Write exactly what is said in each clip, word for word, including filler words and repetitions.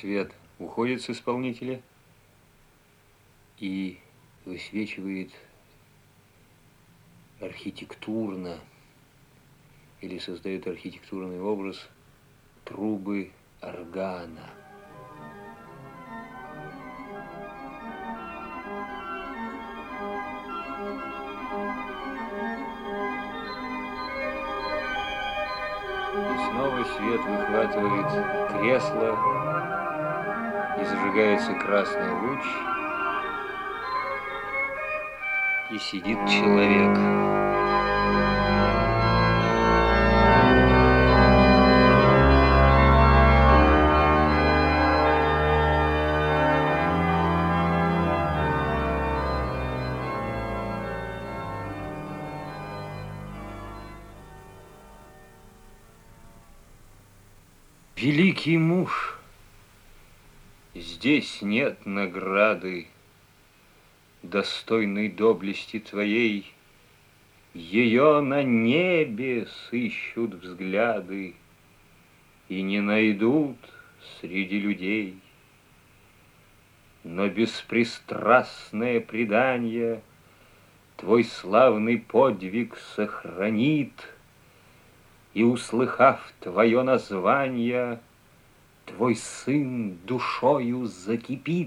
Свет уходит с исполнителя и высвечивает архитектурно или создает архитектурный образ трубы органа. И снова свет выхватывает кресло, и зажигается красный луч, и сидит человек. Великий муж, здесь нет награды, достойной доблести твоей. Ее на небе сыщут взгляды и не найдут среди людей. Но беспристрастное преданье твой славный подвиг сохранит, и, услыхав твое название, твой сын душою закипит,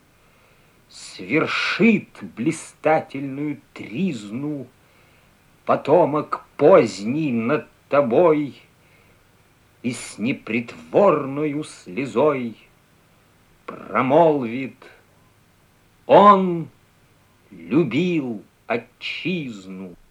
свершит блистательную тризну потомок поздний над тобой, и с непритворною слезой промолвит: он любил отчизну.